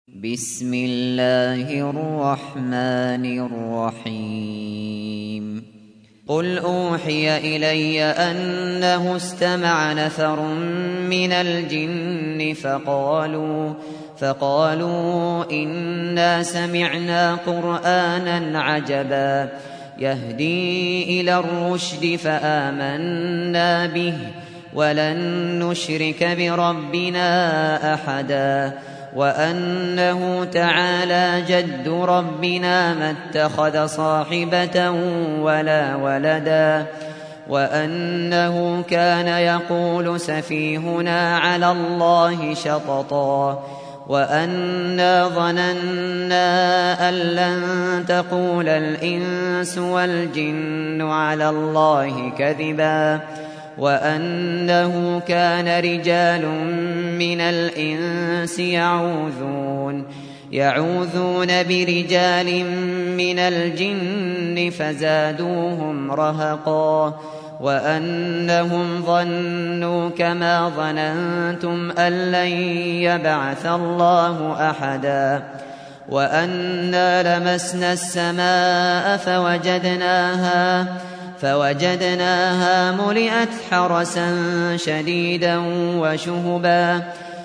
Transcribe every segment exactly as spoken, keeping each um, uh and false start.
بسم الله الرحمن الرحيم قل أوحي إلي أنه استمع نفر من الجن فقالوا فقالوا إنا سمعنا قرآنا عجبا يهدي إلى الرشد فآمنا به ولن نشرك بربنا أحدا وأنه تعالى جد ربنا ما اتخذ صاحبة ولا ولدا وأنه كان يقول سفيهنا على الله شططا وأنا ظننا أن لن تقول الإنس والجن على الله كذبا وأنه كان رجال من الإنس يعوذون يعوذون برجال من الجن فزادوهم رهقا وأنهم ظنوا كما ظننتم أن لن يبعث الله أحدا وأنا لمسنا السماء فوجدناها فوجدناها ملئت حرسا شديدا وشهبا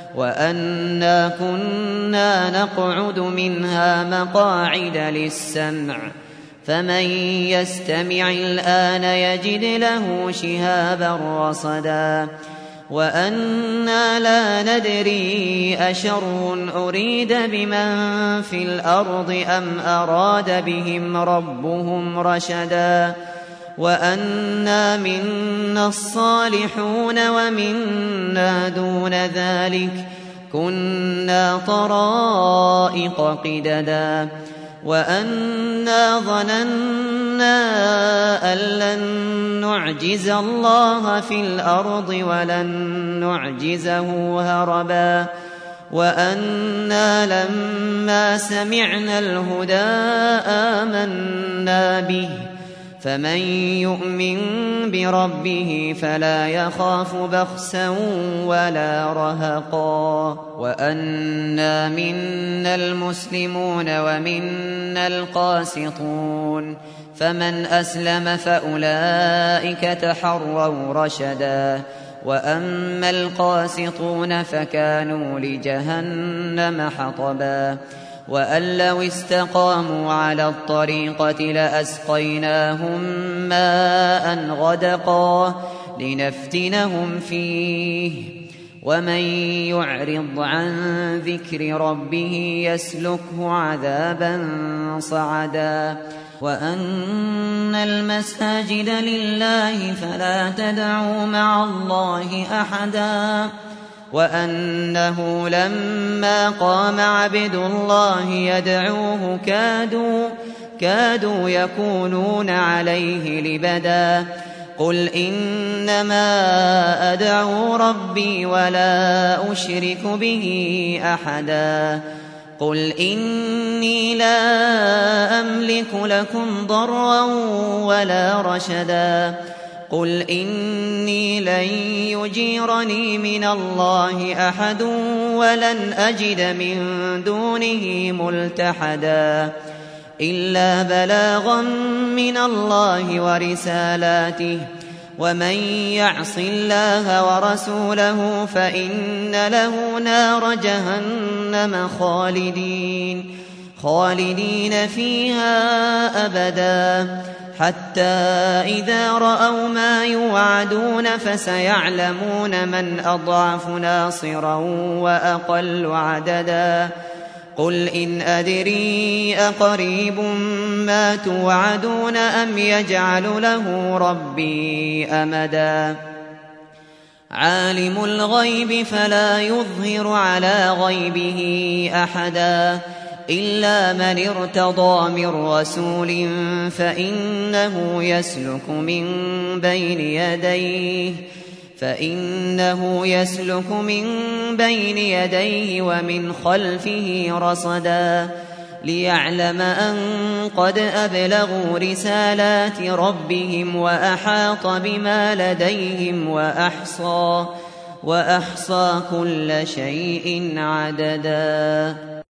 وأنا كنا نقعد منها مقاعد للسمع فمن يستمع الآن يجد له شهابا رصدا وأنا لا ندري أشر أريد بمن في الأرض أم أراد بهم ربهم رشدا وأنا منا الصالحون ومنا دون ذلك كنا طرائق قددا وأنا ظننا أن لن نعجز الله في الأرض ولن نعجزه هربا وأنا لما سمعنا الهدى آمنا به فمن يؤمن بربه فلا يخاف بخسا ولا رهقا وأنا منا المسلمون ومنا القاسطون فمن أسلم فأولئك تحروا رشدا وأما القاسطون فكانوا لجهنم حطبا وأن لو استقاموا على الطريقة لأسقيناهم ماء غدقا لنفتنهم فيه ومن يعرض عن ذكر ربه يسلكه عذابا صعدا وأن المساجد لله فلا تدعوا مع الله أحدا وأنه لما قام عبد الله يدعوه كادوا كادوا يكونون عليه لبدا قل إنما أدعو ربي ولا أشرك به أحدا قل إني لا أملك لكم ضرا ولا رشدا قل إني لن يجيرني من الله أحد ولن أجد من دونه ملتحدا إلا بلاغا من الله ورسالاته ومن يعص الله ورسوله فإن له نار جهنم خالدين خالدين فيها أبدا حتى إذا رأوا ما يوعدون فسيعلمون من أضعف ناصرا وأقل عددا قل إن أدري أقريب ما توعدون أم يجعل له ربي أمدا عالم الغيب فلا يظهر على غيبه أحدا إلا من ارتضى من رسول فإنه يسلك من بين يديه فإنه يسلك من بين يديه ومن خلفه رصدا ليعلم أن قد أبلغوا رسالات ربهم وأحاط بما لديهم وأحصى وأحصى كل شيء عددا.